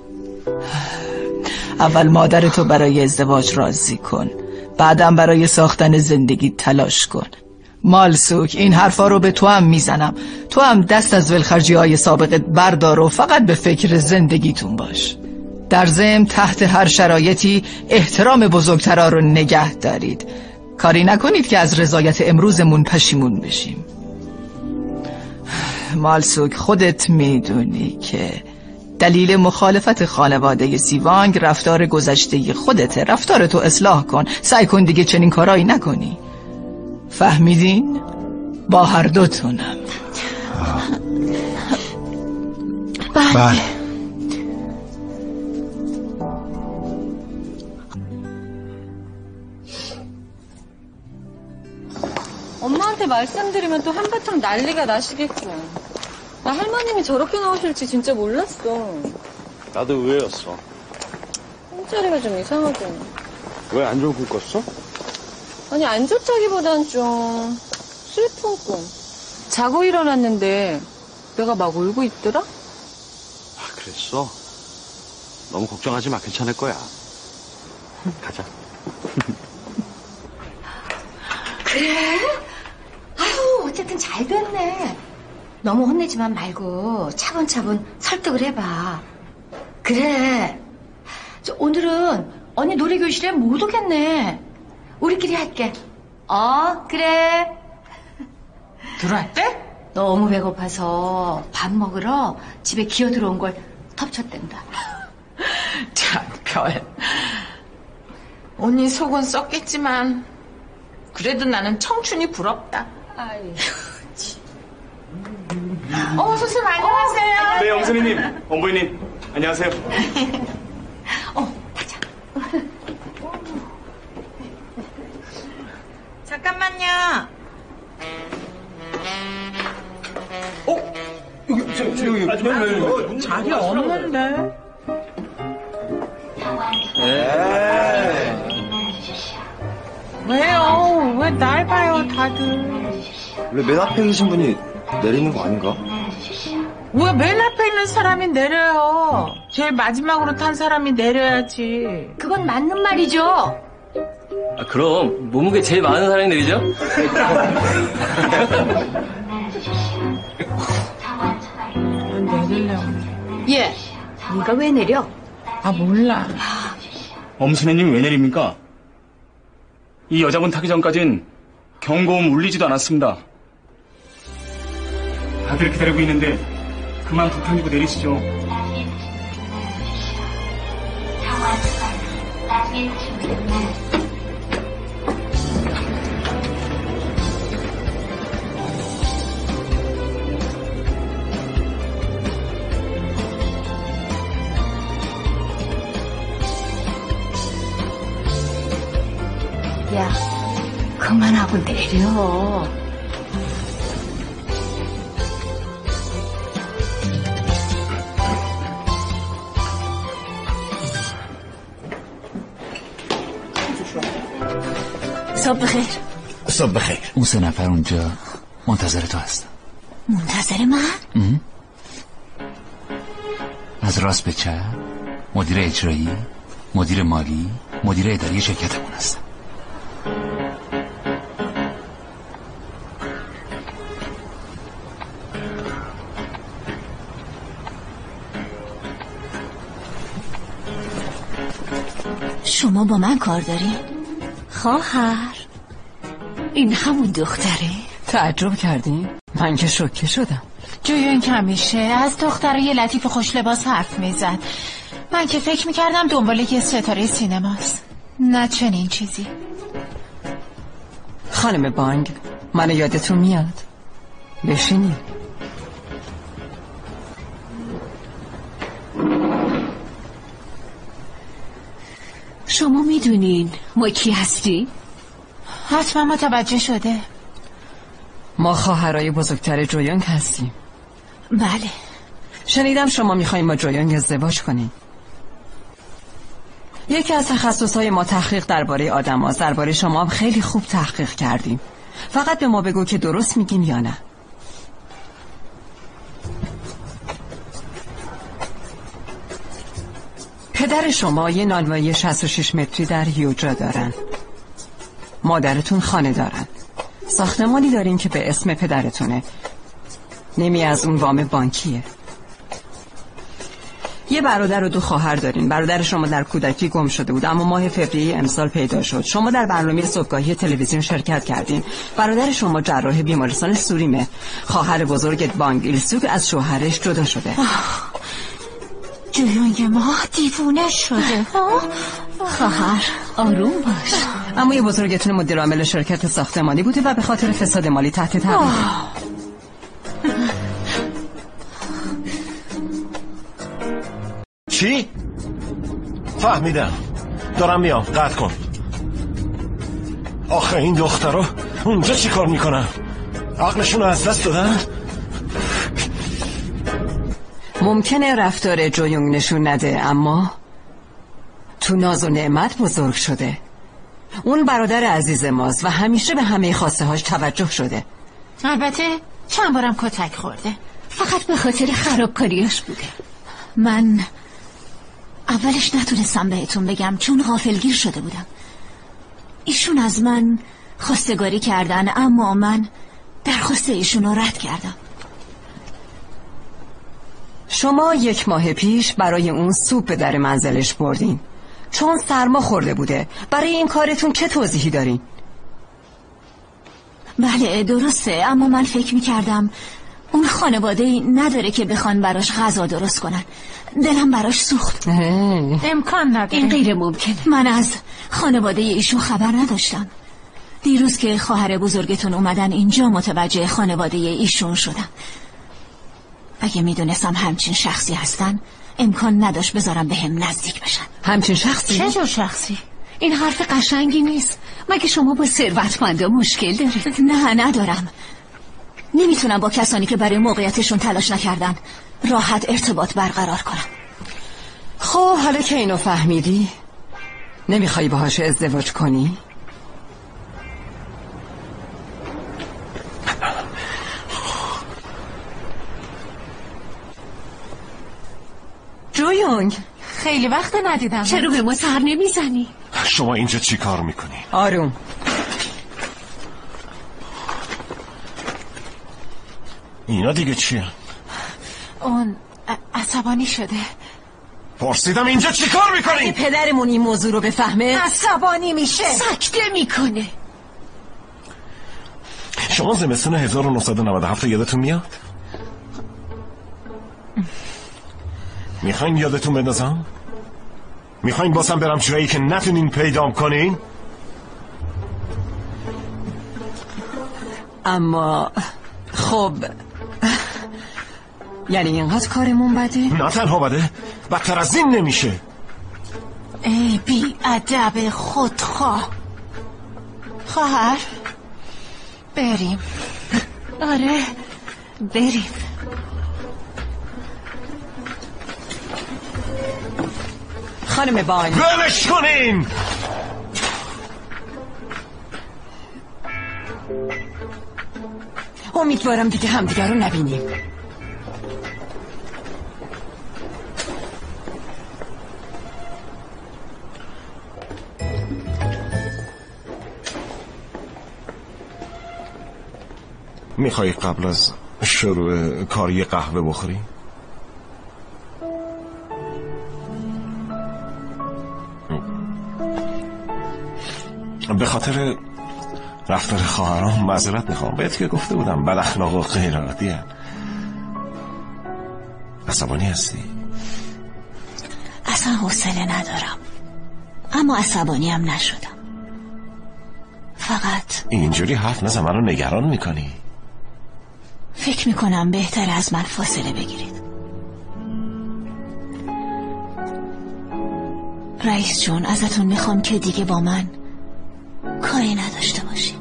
اول مادرتو برای ازدواج راضی کن، بعدم برای ساختن زندگی تلاش کن. مالسوک، این حرفا رو به تو هم میزنم. تو هم دست از ولخرجی های سابقت بردار و فقط به فکر زندگیتون باش. در ضمن تحت هر شرایطی احترام بزرگترا رو نگه دارید. کاری نکنید که از رضایت امروزمون پشیمون بشیم. مالسوک، خودت میدونی که دلیل مخالفت خانواده سیوانگ رفتار گذشته خودته. رفتارتو اصلاح کن. سعی کن دیگه چنین کارایی نکنی. فهمیدین؟ با هر دوتونم. بله. 엄마한테 말씀드리면 또 한바탕 난리가 나시겠군. 나 할머님이 저렇게 나오실지 진짜 몰랐어. 나도 의외였어. 꿈자리가 좀 이상하더니. 왜 안 좋은 꿈 꿨어? 아니, 안 좋다기보단 좀 슬픈 꿈. 자고 일어났는데 내가 막 울고 있더라? 아, 그랬어? 너무 걱정하지 마. 괜찮을 거야. 가자. 그래? 아유, 어쨌든 잘 됐네. 너무 혼내지만 말고 차분차분 설득을 해봐. 그래. 오늘은 언니 놀이교실에 못 오겠네. 우리끼리 할게. 그래. 들어왔대? 너무 배고파서 밥 먹으러 집에 기어 들어온 걸 덮쳤댄다. 참, 별. 언니 속은 썩겠지만 그래도 나는 청춘이 부럽다. 아이고. 선생님 안녕하세요. 네, 영선이님, 엄보이님, 안녕하세요. 타자. 잠깐만요. 여기, 자리 없는데. 왜요? 왜 날 봐요, 다들? 원래 맨 앞에 계신 분이 내리는 거 아닌가? 왜 맨 앞에 있는 사람이 내려요? 제일 마지막으로 탄 사람이 내려야지. 그건 맞는 말이죠. 그럼 몸무게 제일 많은 사람이 내리죠? 내리려고. 얘, 네가 왜 내려? 몰라. 엄순애님 왜 내립니까? 이 여자분 타기 전까진 경고음 울리지도 않았습니다. 다들 기다리고 있는데 그만 불편이고 내리시죠. 야, 그만하고 내려. صبح بخیر. صبح بخیر. اون 3 نفر اونجا منتظر تو هستن. منتظر من؟ از راست به چپ مدیر اجرایی، مدیر مالی، مدیر اداری شرکتمون هستن. شما با من کار دارین؟ خواهر، این همون دختره؟ تعجب کردین؟ من که شوکه شدم. جویون همیشه از دخترای لطیف خوش لباس حرف میزد. من که فکر میکردم دنبال یه ستاره سینماست، نه چنین چیزی. خانم بانگ، منو یادتون میاد؟ بشینید. شما میدونین ما کی هستی؟ حتما متوجه شده. ما خواهرای بزرگتر جویونگ هستیم. بله. شنیدم شما میخواین با جویونگ ازدواج کنین. یکی از تخصصهای ما تحقیق درباره آدم هاست. درباره شما هم خیلی خوب تحقیق کردیم. فقط به ما بگو که درست میگیم یا نه. پدر شما یه نانوایی 66 متری در هیوجا دارن. مادرتون خانه دارن. ساختمانی دارین که به اسم پدرتونه. نیمی از اون وام بانکیه. یه برادر و 2 خواهر دارین. برادر شما در کودکی گم شده بود اما ماه فوریه امسال پیدا شد. شما در برنامه صبحگاهی تلویزیون شرکت کردین. برادر شما جراح بیمارستان سوریمه. خواهر بزرگت بانگ ایلسوک از شوهرش جدا شده. جویونگ ما دیوونه شده. خواهر آروم باش. اما یه بزرگتون مدیر عامل شرکت ساختمانی بوده و به خاطر فساد مالی تحت تعقیبه. چی؟ فهمیدم. دارم میام. قطع کن. آخه این دخترها اونجا چی کار میکنن؟ عقلشون رو از دست دادن؟ ممکنه رفتار جویونگ نشون نده اما تو ناز و نعمت بزرگ شده. اون برادر عزیز ماست و همیشه به همه خواسته هاش توجه شده. البته چند بارم کتک خورده. فقط به خاطر خرابکاریاش بوده. من اولش نتونستم بهتون بگم چون غافلگیر شده بودم. ایشون از من خواستگاری کردن اما من درخواست ایشون رو رد کردم. شما 1 ماه پیش برای اون سوپ به در منزلش بردین چون سرما خورده بوده. برای این کارتون چه توضیحی دارین؟ بله درسته اما من فکر میکردم اون خانواده‌ای نداره که بخوان براش غذا درست کنن. دلم براش سوخت. امکان نداره. این غیر ممکنه. من از خانواده ایشون خبر نداشتم. دیروز که خواهر بزرگتون اومدن اینجا متوجه خانواده ایشون شدم. اگه میدونستم همچین شخصی هستن امکان نداشت بذارم به هم نزدیک بشن. همچین شخصی؟ چه جور شخصی؟ این حرف قشنگی نیست. مگه شما با ثروتمندا مشکل دارید؟ نه ندارم. نمیتونم با کسانی که برای موقعیتشون تلاش نکردن راحت ارتباط برقرار کنم. خب حالا که اینو فهمیدی نمیخوای باهاش ازدواج کنی؟ جویونگ خیلی وقت ندیدم. چرا به ما سر نمیزنی؟ شما اینجا چی کار میکنی؟ آروم. اینا دیگه چیه؟ اون عصبانی شده. پرسیدم اینجا چی کار میکنی؟ پدرمون این موضوع رو بفهمه عصبانی میشه. سکته میکنه. شما زمستون 1997 یادتون میاد؟ میخواین یادتون بندازم؟ میخواین باسم برم جایی که نتونین پیدام کنین؟ اما خب یعنی اینقدر کارمون بده؟ نه تنها بده بدتر از این نمیشه. ای بی ادب خودخواه. خواهر بریم. آره بریم. خانم بانگ بلش کنین. امیدوارم دیگه همدیگر رو نبینیم. میخوای قبل از شروع کار یه قهوه بخوری؟ به خاطر رفتار خواهرام معذرت میخوام. بهت که گفته بودم بد اخلاق و غیر عادیه. عصبانی هستی؟ اصلا حوصله ندارم، اما عصبانی هم نشدم. فقط اینجوری حرف نزن، منو نگران میکنی. فکر میکنم بهتر از من فاصله بگیرید. رئیس جون، ازتون میخوام که دیگه با من کاری نداشته باشین.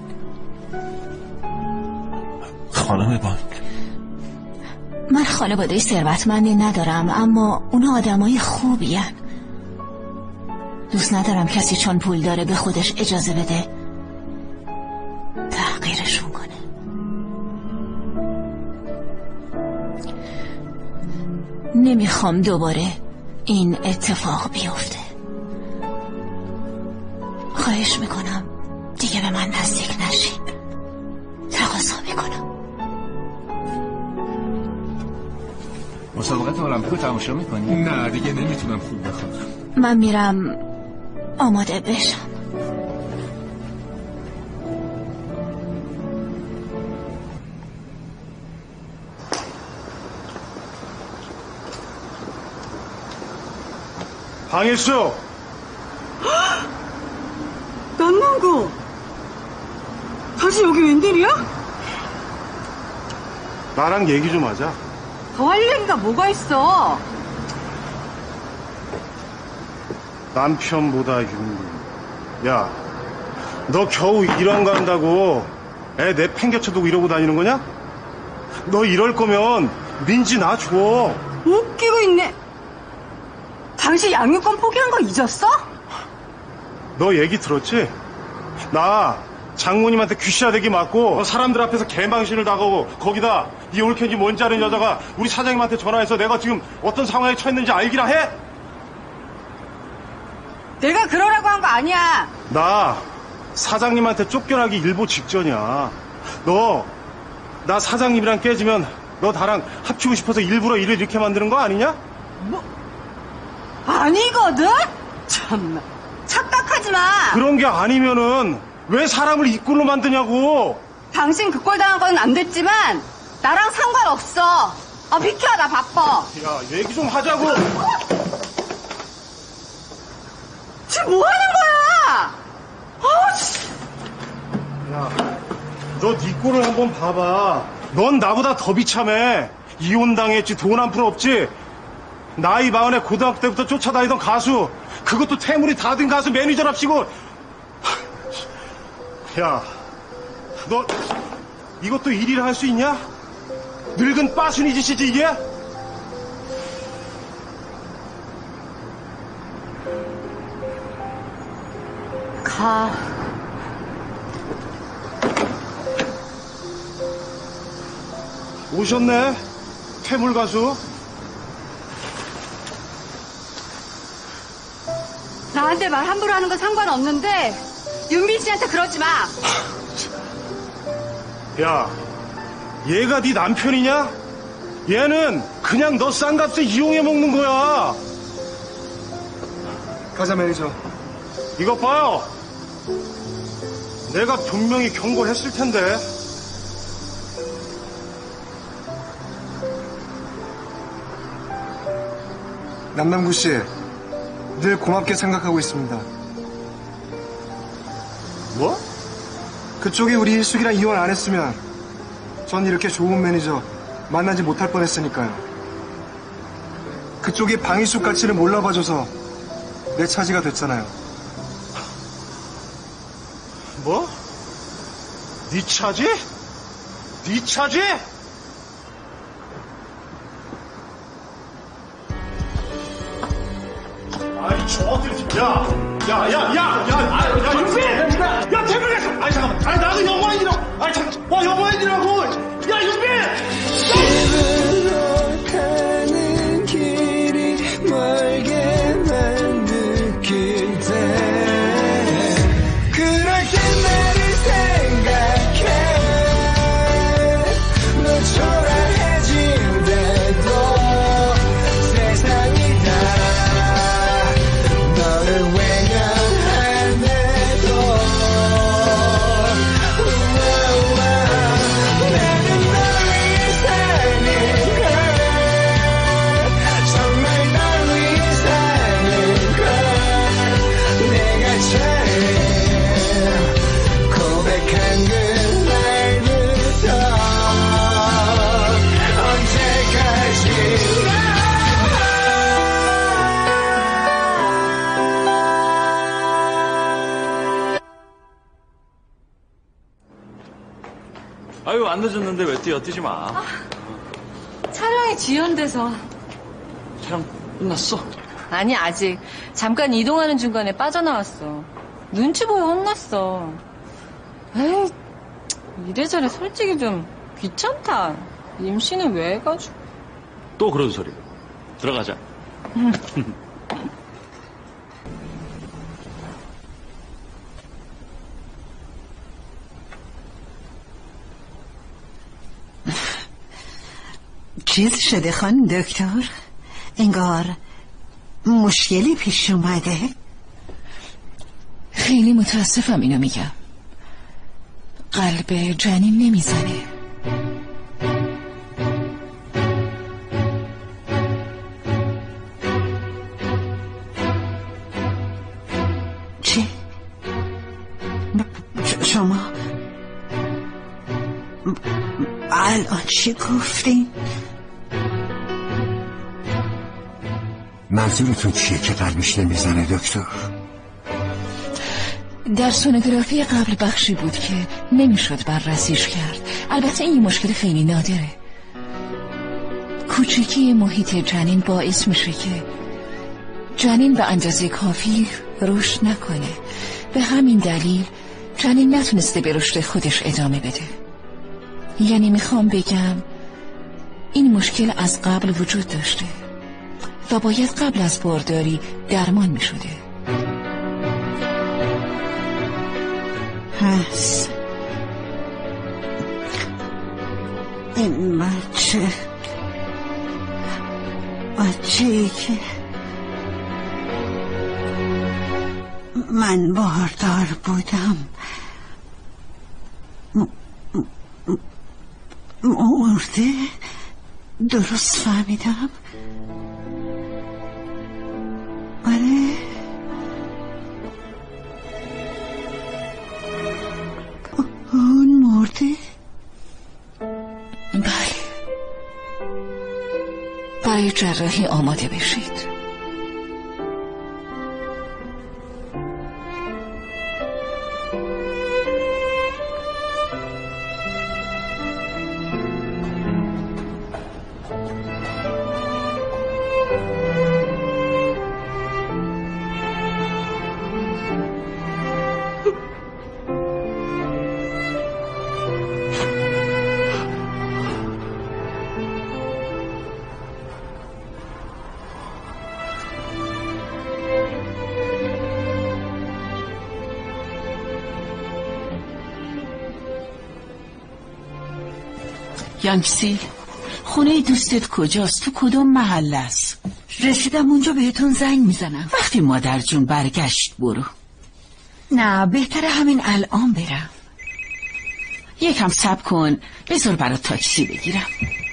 خانم بانک، من خانواده ثروتمندی ندارم، اما اونا آدمای خوبی هن. دوست ندارم کسی چون پول داره به خودش اجازه بده تحقیرشون کنه. نمیخوام دوباره این اتفاق بیفته. خواهش میکنم دیگه به من نزدیک نشین. تقاضا میکنم. مسابقات المپیکو تماشا میکنی؟ نه دیگه نمیتونم خوب بخونم. من میرم آماده بشم. 방일수! 남남구! 다시 여기 웬일이야? 나랑 얘기 좀 하자. 더 할 얘기가 뭐가 있어? 남편보다 윤리. 야, 너 겨우 1원 간다고 애 내팽개쳐 두고 이러고 다니는 거냐? 너 이럴 거면 민지 나 줘. 웃기고 있네. 당신 양육권 포기한 거 잊었어? 너 얘기 들었지? 나 장모님한테 귀시아대기 맞고 사람들 앞에서 개망신을 당하고 거기다 이 올케인지 뭔지 아는 여자가 우리 사장님한테 전화해서 내가 지금 어떤 상황에 처했는지 알기라 해? 내가 그러라고 한 거 아니야. 나 사장님한테 쫓겨나기 일보 직전이야. 너 나 사장님이랑 깨지면 너 나랑 합치고 싶어서 일부러 일을 이렇게 만드는 거 아니냐? 뭐? 아니거든? 참나 착각하지 마. 그런 게 아니면은 왜 사람을 이 꼴로 만드냐고. 당신 그 꼴 당한 건 안 됐지만 나랑 상관없어. 비켜, 나 바빠. 야, 얘기 좀 하자고. 지금 뭐 하는 거야? 야, 너 네 꼴을 한번 봐봐. 넌 나보다 더 비참해. 이혼당했지, 돈 한 푼 없지. 나이 40에 고등학교 때부터 쫓아다니던 가수, 그것도 태물이 다 든 가수 매니저랍시고. 야, 너 이것도 일이라 할 수 있냐? 늙은 빠순이 짓이지 이게? 가. 오셨네, 태물 가수. 나한테 말 함부로 하는 건 상관없는데 윤빈 씨한테 그러지 마. 야, 얘가 네 남편이냐? 얘는 그냥 너 싼값에 이용해 먹는 거야. 가자, 매니저. 이것 봐요. 내가 분명히 경고했을 텐데. 남남구 씨, 늘 고맙게 생각하고 있습니다. 뭐? 그쪽이 우리 일숙이랑 이혼 안 했으면 전 이렇게 좋은 매니저 만나지 못할 뻔했으니까요. 그쪽이 방일숙 가치를 몰라봐줘서 내 차지가 됐잖아요. 뭐? 네 차지? 네 차지? 아이, 저들, 야, 윤빈! 야, 태블릿! 아니, 잠깐만. 아니, 나도 영화인이라고! 아니, 잠깐, 영화인이라고! 야, 윤빈! 가는 길이 멀게만 느낄 때 그럴 때 나를 생각해 너 초라해진대도 세상이 다 너를 외면할 아유, 안 늦었는데 왜 뛰어? 뛰지 마. 촬영이 지연돼서. 촬영 끝났어? 아니, 아직. 잠깐 이동하는 중간에 빠져나왔어. 눈치 보여 혼났어. 에이, 이래저래 솔직히 좀 귀찮다. 임신은 왜 해가지고. 또 그런 소리. 들어가자. چیز شده خانم دکتر؟ انگار مشکلی پیش اومده؟ خیلی متاسفم اینو میگم. قلب جنین نمیزنه. چی؟ شما الان چی گفتین؟ منظورتون چیه که قلبش نمیزنه دکتر؟ در سونوگرافی قبل بخشی بود که نمیشد بررسیش کرد. البته این مشکل خیلی نادره. کوچکی محیط جنین باعث میشه که جنین به اندازه کافی رشد نکنه. به همین دلیل جنین نتونسته به رشد خودش ادامه بده. یعنی میخوام بگم این مشکل از قبل وجود داشته و باید قبل از بارداری درمان میشده. پس این بچه‌ای که من باردار بودم مرده؟ درست فهمیدم؟ آره؟ اون مرده؟ بله. برای جراحی آماده بشید. یانگسی، خونه دوستت کجاست؟ تو کدوم محله است؟ رسیدم اونجا بهتون زنگ میزنم. وقتی مادر جون برگشت برو. نه، بهتره همین الان برم. یکم صبر کن، بذار برات تاکسی بگیرم.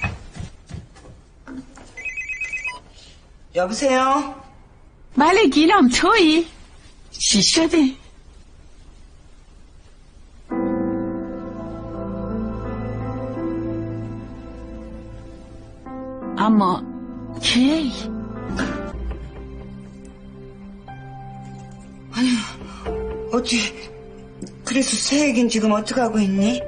여보세요? بله گیلم، تویی؟ چی شده؟ اما کی؟ 아니, 어찌 그래서 새 얘긴 지금 어떡하고 있니?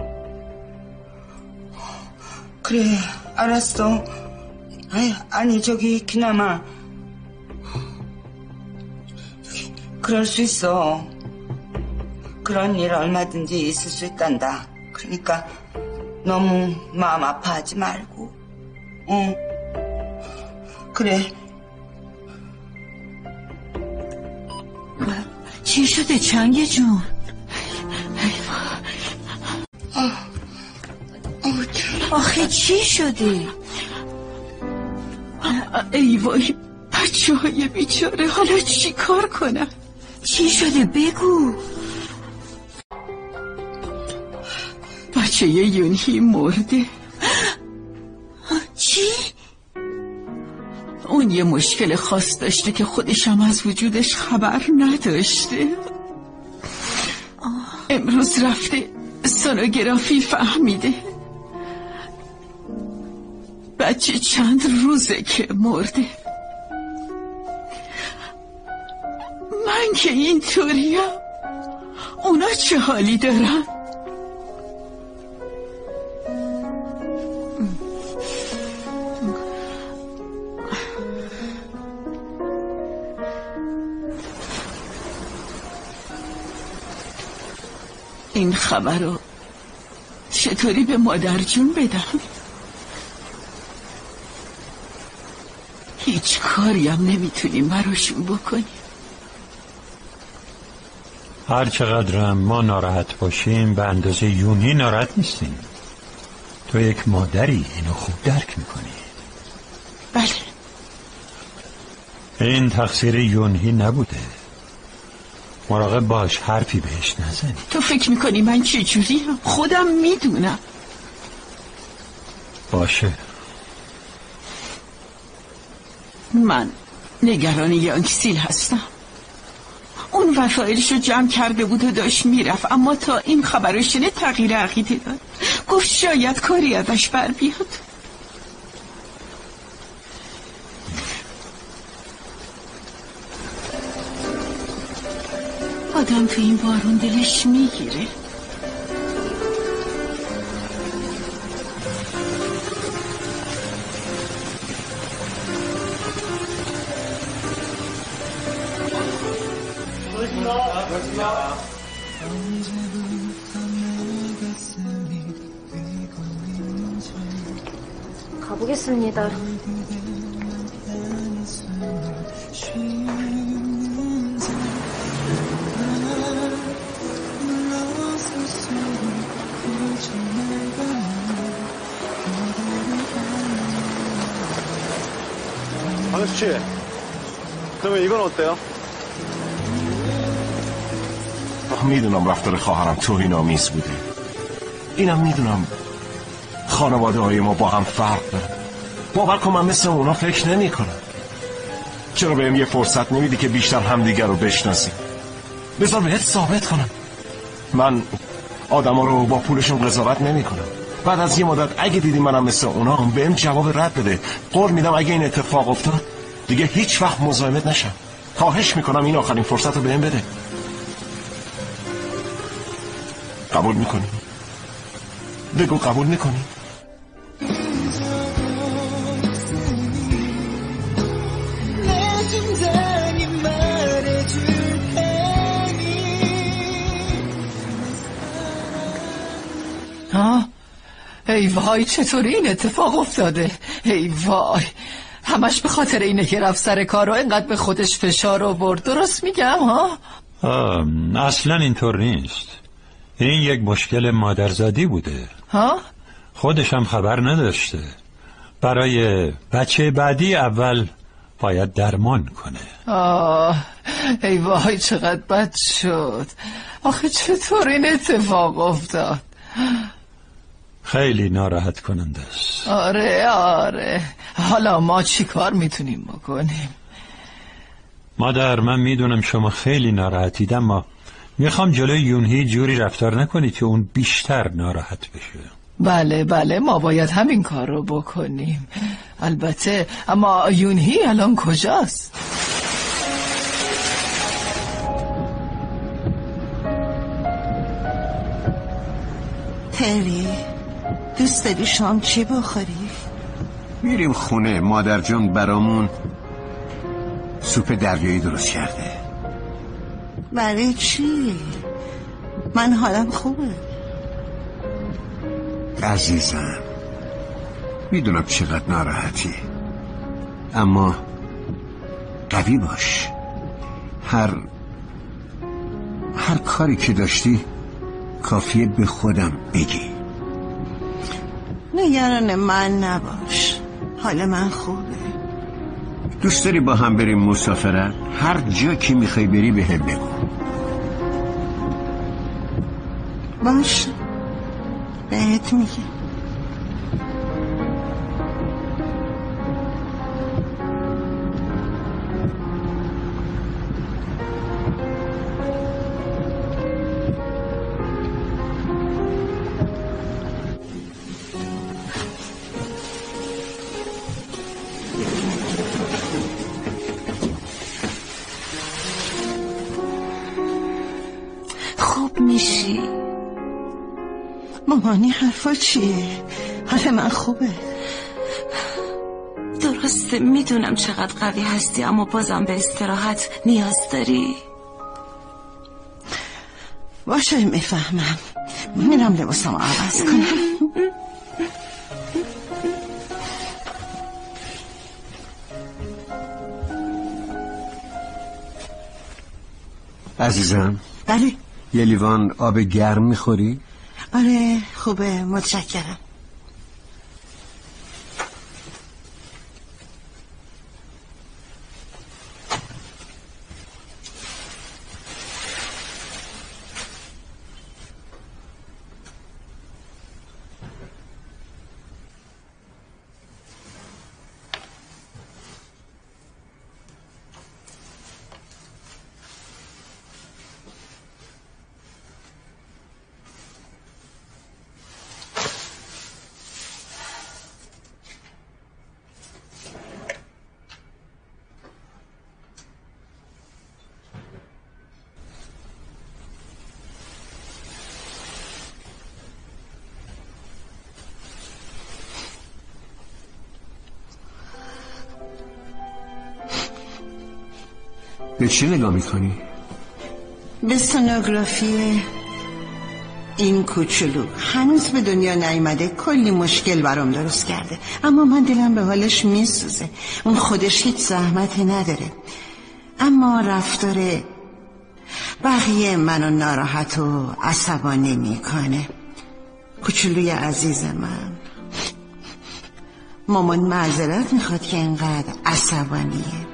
그래, 알았어. 아니 저기 그나마 그럴 수 있어. 그런 일 얼마든지 있을 수 있단다. 그러니까 너무 마음 아파하지 말고. 응. 그래. چی شده چنگه جون؟ آخه چی شده؟ ای وای، بچه های بیچاره، حالا چی کار کنم؟ چی شده بگو. بچه یونهی مرده. چی؟ اون یه مشکل خاص داشته که خودشم از وجودش خبر نداشته. امروز رفته سونوگرافی فهمیده. بچه چند روزه که مرده. من که اینطوریم، اونا چه حالی دارن؟ این خبر رو چطوری به مادر جون بدم؟ هیچ کاری هم نمیتونیم براشون بکنیم. هر چقدر ما ناراحت باشیم به اندازه یونی ناراحت نیستیم. تو یک مادری اینو خوب درک میکنی. بله. این تقصیر یونهی نبوده. مراقب باش حرفی بهش نزنی. تو فکر میکنی من چجوری؟ خودم میدونم. باشه. من نگران یانکسیل هستم. اون وسایلشو جمع کرده بود و داشت میرفت، اما تا این خبرو شنید تغییر عقیده داد. گفت شاید کاری ازش بر بیاد. آدم تو این بارون دلش میگیره. 가보겠습니다. 강수 씨, 그러면 이건 어때요? میدونم رفتار خواهرم توهین‌آمیز بوده. اینم میدونم خانواده های ما با هم فرق داره. باور کن من مثل اونا فکر نمی کنم. چرا بهم یه فرصت نمیدی که بیشتر همدیگر رو بشناسیم؟ بذار بهت ثابت کنم من آدما رو با پولشون قضاوت نمی کنم. بعد از یه مدت اگه دیدی منم مثل اونا بهم جواب رد بده. قول میدم اگه این اتفاق افتاد دیگه هیچ وقت مزاحمت نشم. خواهش میکنم این آخرین فرصت رو بهم بده. قبول میکنی؟ بگو قبول میکنی؟ ای وای چطوری این اتفاق افتاده؟ ای وای همش به خاطر اینه که رفت سر کار و اینقدر به خودش فشار آورد. درست میگم ها؟ اصلا اینطور نیست. این یک مشکل مادرزادی بوده. ها؟ خودش هم خبر نداشته. برای بچه بعدی اول باید درمان کنه. ای وای چقدر بد شد. آخه چطور این اتفاق افتاد؟ خیلی ناراحت کننده است. آره حالا ما چی کار میتونیم بکنیم؟ مادر من میدونم شما خیلی ناراحتید، اما میخوام جلوی یونهی جوری رفتار نکنید که اون بیشتر ناراحت بشه. بله ما باید همین کار رو بکنیم. البته اما یونهی الان کجاست؟ تری دوست داری شام چی بخوری؟ میریم خونه. مادر جون برامون سوپ دریایی درست کرده. برای چی؟ من حالم خوبه. عزیزم میدونم چقدر ناراحتی، اما قوی باش. هر کاری که داشتی کافیه به خودم بگی. نگران من نباش، حال من خوبه. دوست داری با هم بریم مسافرت؟ هر جا که میخوای بری به هم بگو. باش بهت میگم. خوب میشی؟ مامانی حرفا چیه؟ حال من خوبه. درسته میدونم چقدر قوی هستی، اما بازم به استراحت نیاز داری. باشه میفهمم. میرم لباسم عوض کنم. عزیزم. بله. یه لیوان آب گرم میخوری؟ آره خوبه، متشکرم. به چی نگاه میکنی؟ به سونوگرافی این کوچولو. هنوز به دنیا نیامده، کلی مشکل برام درست کرده، اما من دلم به حالش میسوزه. اون خودش هیچ زحمتی نداره، اما رفتار بقیه منو ناراحت و عصبانی میکنه. کوچولوی عزیز من، مامان معذرت میخواد که اینقدر عصبانیه.